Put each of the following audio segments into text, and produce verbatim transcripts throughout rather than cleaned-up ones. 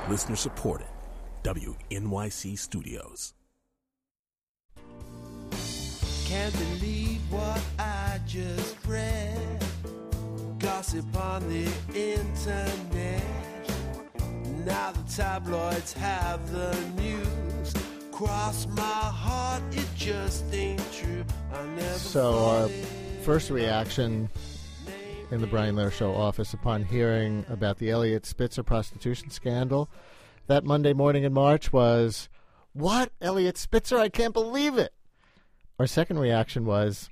Listener supported. W N Y C Studios. Can't believe what I just read. Gossip on the internet. Now the tabloids have the news. Cross my heart, it just ain't true. I never So our first reaction in the Brian Lehrer Show office upon hearing about the Eliot Spitzer prostitution scandal that Monday morning in March was, what? Eliot Spitzer? I can't believe it. Our second reaction was,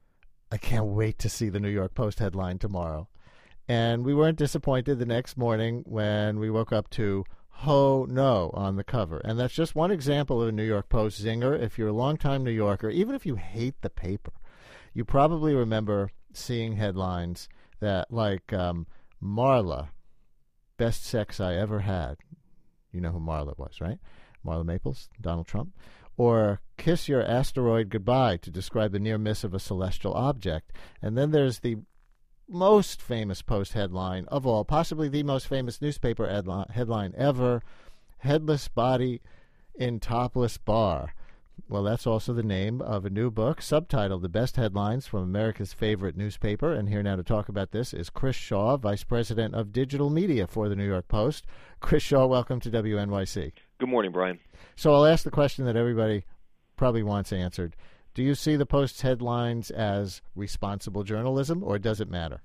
I can't wait to see the New York Post headline tomorrow. And we weren't disappointed the next morning when we woke up to Ho No on the cover. And that's just one example of a New York Post zinger. If you're a longtime New Yorker, even if you hate the paper, you probably remember seeing headlines that like um, Marla, best sex I ever had. You know who Marla was, right? Marla Maples, Donald Trump. Or kiss your asteroid goodbye to describe the near miss of a celestial object. And then there's the most famous Post headline of all, possibly the most famous newspaper headline, headline ever, headless body in topless bar. Well, that's also the name of a new book, subtitled The Best Headlines from America's Favorite Newspaper. And here now to talk about this is Chris Shaw, Vice President of Digital Media for the New York Post. Chris Shaw, welcome to W N Y C. Good morning, Brian. So I'll ask the question that everybody probably wants answered. Do you see the Post's headlines as responsible journalism, or does it matter?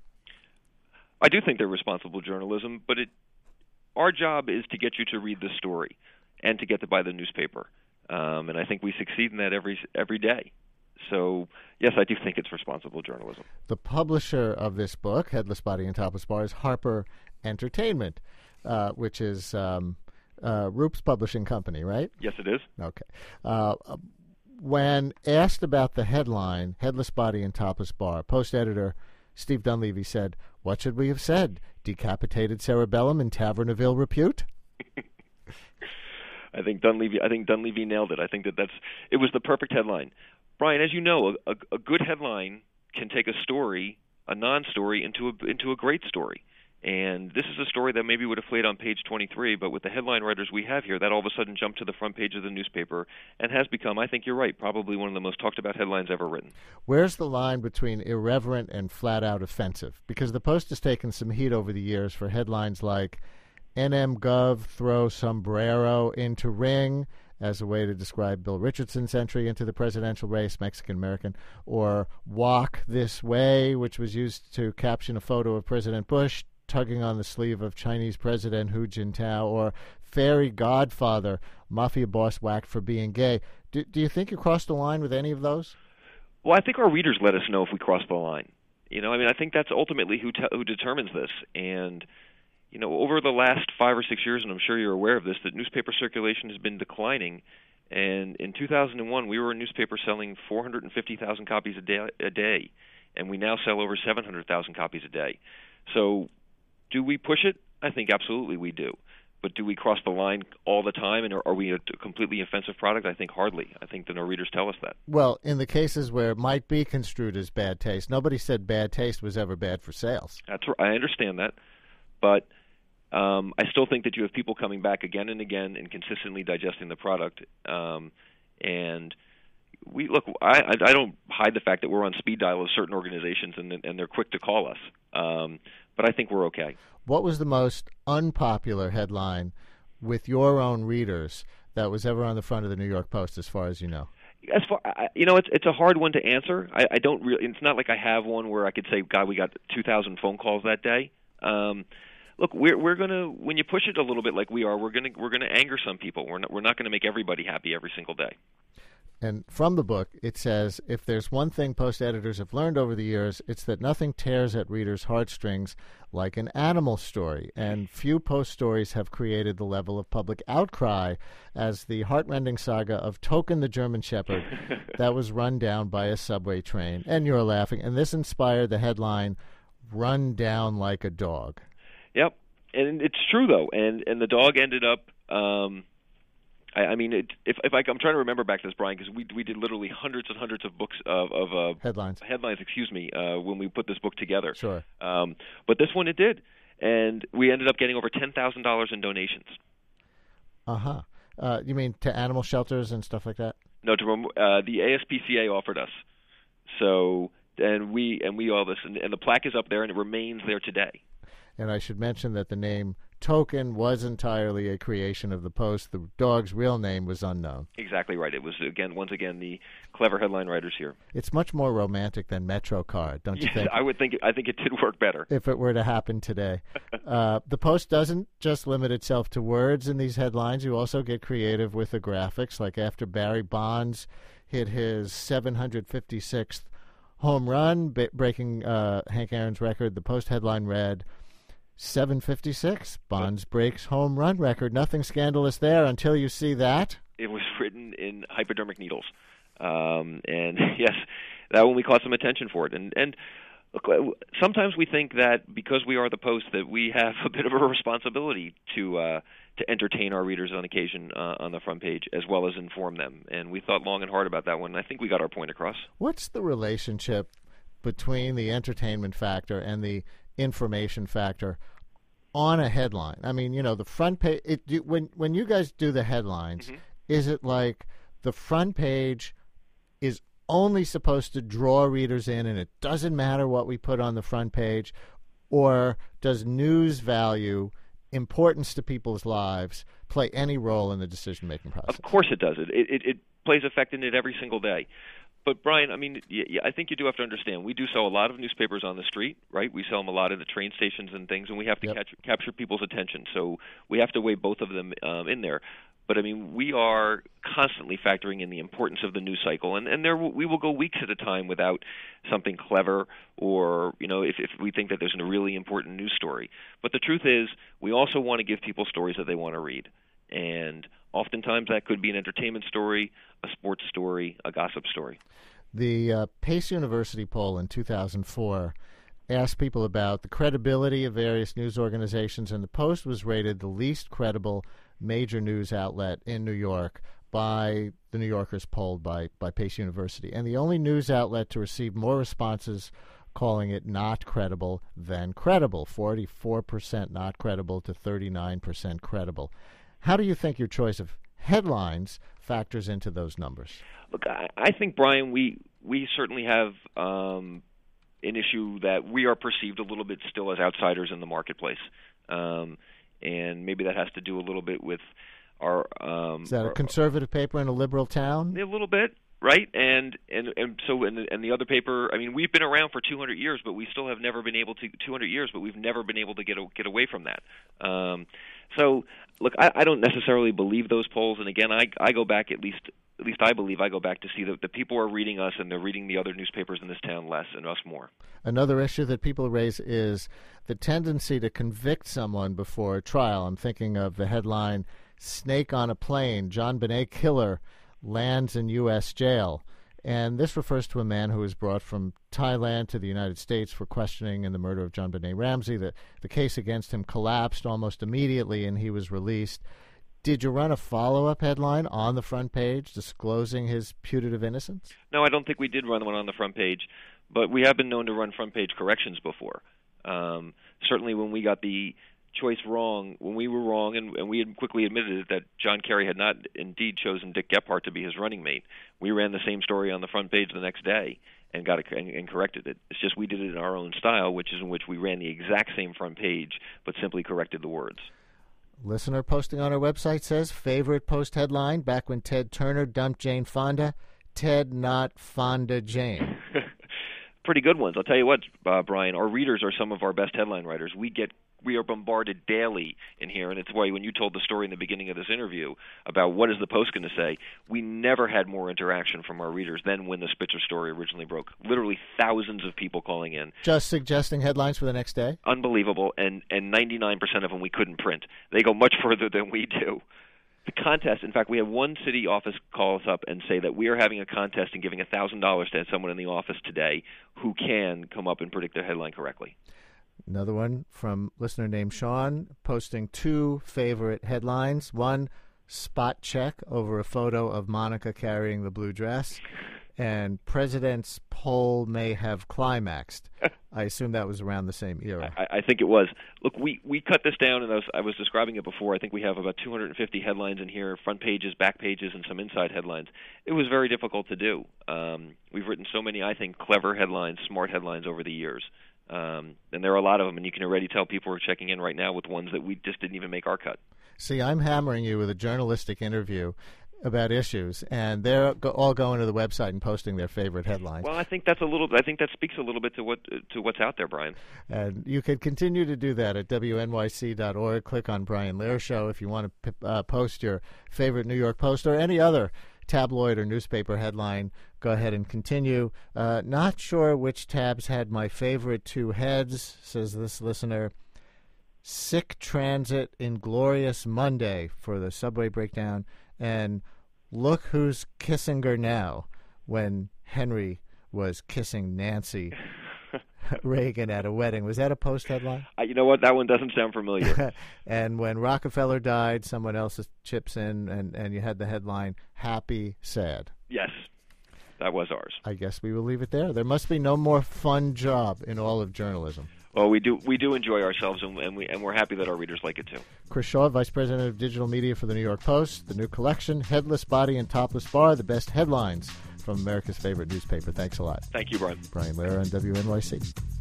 I do think they're responsible journalism, but it, our job is to get you to read the story and to get to buy the newspaper. Um, and I think we succeed in that every every day. So, yes, I do think it's responsible journalism. The publisher of this book, Headless Body and Topless Bar, is Harper Entertainment, uh, which is um, uh, Roop's publishing company, right? Yes, it is. Okay. Uh, when asked about the headline, Headless Body and Topless Bar, Post editor Steve Dunleavy said, "What should we have said? Decapitated cerebellum in tavern of ill repute?" I think Dunleavy. I think Dunleavy nailed it. I think that that's. It was the perfect headline, Brian. As you know, a, a, a good headline can take a story, a non-story, into a into a great story. And this is a story that maybe would have played on page twenty-three, but with the headline writers we have here, that all of a sudden jumped to the front page of the newspaper and has become, I think you're right, probably one of the most talked about headlines ever written. Where's the line between irreverent and flat-out offensive? Because the Post has taken some heat over the years for headlines like N M Gov throw sombrero into ring as a way to describe Bill Richardson's entry into the presidential race, Mexican-American, or walk this way, which was used to caption a photo of President Bush tugging on the sleeve of Chinese President Hu Jintao, or fairy godfather, mafia boss whacked for being gay. Do, do you think you crossed the line with any of those? Well, I think our readers let us know if we crossed the line. You know, I mean, I think that's ultimately who te- who determines this. And, you know, over the last five or six years, and I'm sure you're aware of this, that newspaper circulation has been declining. And in two thousand one, we were a newspaper selling four hundred fifty thousand copies a day, a day, and we now sell over seven hundred thousand copies a day. So do we push it? I think absolutely we do. But do we cross the line all the time, and are, are we a completely offensive product? I think hardly. I think that our readers tell us that. Well, in the cases where it might be construed as bad taste, nobody said bad taste was ever bad for sales. That's right. I understand that. But um, I still think that you have people coming back again and again and consistently digesting the product. Um, and we look, I, I don't hide the fact that we're on speed dial of certain organizations, and, and they're quick to call us. Um, but I think we're okay. What was the most unpopular headline with your own readers that was ever on the front of the New York Post, as far as you know? As far, I, you know, it's it's a hard one to answer. I, I don't really. It's not like I have one where I could say, "God, we got two thousand phone calls that day." Um, look, we're we're gonna when you push it a little bit like we are, we're gonna we're gonna anger some people. We're not we're not gonna make everybody happy every single day. And from the book, it says, if there's one thing Post editors have learned over the years, it's that nothing tears at readers' heartstrings like an animal story. And few Post stories have created the level of public outcry as the heartrending saga of Token the German Shepherd that was run down by a subway train. And you're laughing. And this inspired the headline, "Run Down Like a Dog." Yep. And it's true, though. And, and the dog ended up... Um I, I mean, it, if, if I, I'm trying to remember back to this, Brian, because we we did literally hundreds and hundreds of books of, of uh, headlines. Headlines, excuse me, uh, when we put this book together. Sure. Um, but this one it did, and we ended up getting over ten thousand dollars in donations. Uh-huh. Uh, you mean to animal shelters and stuff like that? No, to uh, the A S P C A offered us. So, and we and we all this, and, and the plaque is up there, and it remains there today. And I should mention that the name Token was entirely a creation of the Post. The dog's real name was unknown. Exactly right. It was, again, once again, the clever headline writers here. It's much more romantic than MetroCard, don't you yes, think? I would think. I think it did work better. If it were to happen today. uh, the Post doesn't just limit itself to words in these headlines. You also get creative with the graphics, like after Barry Bonds hit his seven hundred fifty-sixth home run, b- breaking uh, Hank Aaron's record. The Post headline read, seven fifty-six, Bonds breaks home run record. Nothing scandalous there until you see that. It was written in hypodermic needles. Um, and, yes, that one we caught some attention for it. And, and look, sometimes we think that because we are the Post that we have a bit of a responsibility to uh, to entertain our readers on occasion uh, on the front page as well as inform them. And we thought long and hard about that one, and I think we got our point across. What's the relationship between the entertainment factor and the information factor on a headline? I mean, you know, the front page, it, do, when when you guys do the headlines, mm-hmm. is it like the front page is only supposed to draw readers in and it doesn't matter what we put on the front page, or does news value, importance to people's lives, play any role in the decision-making process? Of course it does. It, it, it plays effect in it every single day. But, Brian, I mean, yeah, I think you do have to understand, we do sell a lot of newspapers on the street, right? We sell them a lot at the train stations and things, and we have to yep. catch, capture people's attention. So we have to weigh both of them um, in there. But, I mean, we are constantly factoring in the importance of the news cycle, and, and there w- we will go weeks at a time without something clever or, you know, if, if we think that there's a really important news story. But the truth is, we also want to give people stories that they want to read. And oftentimes that could be an entertainment story, a sports story, a gossip story. The uh, Pace University poll in two thousand four asked people about the credibility of various news organizations, and the Post was rated the least credible major news outlet in New York by the New Yorkers polled by, by Pace University. And the only news outlet to receive more responses calling it not credible than credible, forty-four percent not credible to thirty-nine percent credible. How do you think your choice of headlines factors into those numbers? Look, I, I think, Brian, we we certainly have um, an issue that we are perceived a little bit still as outsiders in the marketplace. Um, and maybe that has to do a little bit with our... Um, Is that our, a conservative paper in a liberal town? A little bit, right? And and, and so and the, and the other paper, I mean, we've been around for two hundred years, but we still have never been able to... two hundred years, but we've never been able to get a, get away from that. Um, so, look, I, I don't necessarily believe those polls. And again, I, I go back at least... At least I believe I go back to see that the people are reading us and they're reading the other newspapers in this town less and us more. Another issue that people raise is the tendency to convict someone before a trial. I'm thinking of the headline, Snake on a Plane, John Bonet killer lands in U S jail. And this refers to a man who was brought from Thailand to the United States for questioning in the murder of John Bonet Ramsey. The, the case against him collapsed almost immediately and he was released. Did you run a follow-up headline on the front page disclosing his putative innocence? No, I don't think we did run one on the front page, but we have been known to run front-page corrections before. Um, certainly when we got the choice wrong, when we were wrong, and, and we had quickly admitted it, that John Kerry had not indeed chosen Dick Gephardt to be his running mate, we ran the same story on the front page the next day and got it and, and corrected it. It's just we did it in our own style, which is in which we ran the exact same front page but simply corrected the words. Listener posting on our website says, favorite Post headline, back when Ted Turner dumped Jane Fonda, Ted not Fonda Jane. Pretty good ones. I'll tell you what, uh, Brian, our readers are some of our best headline writers. We get we are bombarded daily in here, and it's why when you told the story in the beginning of this interview about what is the Post going to say, we never had more interaction from our readers than when the Spitzer story originally broke. Literally thousands of people calling in. Just suggesting headlines for the next day? Unbelievable, and, and ninety-nine percent of them we couldn't print. They go much further than we do. The contest, in fact, we had one city office call us up and say that we are having a contest and giving one thousand dollars to someone in the office today who can come up and predict their headline correctly. Another one from listener named Sean posting two favorite headlines. One, spot check over a photo of Monica carrying the blue dress. and President's poll may have climaxed. I assume that was around the same era. I, I think it was. Look, we, we cut this down, and I was, I was describing it before. I think we have about two hundred fifty headlines in here, front pages, back pages, and some inside headlines. It was very difficult to do. Um, we've written so many, I think, clever headlines, smart headlines over the years. Um, and there are a lot of them, and you can already tell people are checking in right now with ones that we just didn't even make our cut. See, I'm hammering you with a journalistic interview about issues, and they're go- all going to the website and posting their favorite headlines. Well, I think that's a little. I think that speaks a little bit to what to what's out there, Brian. And you can continue to do that at W N Y C dot org. Click on Brian Lehrer Show if you want to p- uh, post your favorite New York Post or any other tabloid or newspaper headline. Go ahead and continue. Uh, not sure which tabs had my favorite two heads, says this listener. Sick Transit, Inglorious Monday for the subway breakdown, and Look Who's Kissing Her Now, when Henry was kissing Nancy Reagan at a wedding. Was that a Post headline? Uh, you know what? That one doesn't sound familiar. And when Rockefeller died, someone else chips in, and, and you had the headline, Happy, Sad. Yes, that was ours. I guess we will leave it there. There must be no more fun job in all of journalism. Well, we do we do enjoy ourselves, and, and we and we're happy that our readers like it too. Chris Shaw, Vice President of Digital Media for the New York Post. The new collection, Headless Body and Topless Bar, the best headlines from America's favorite newspaper. Thanks a lot. Thank you, Brian. Brian Lehrer on W N Y C.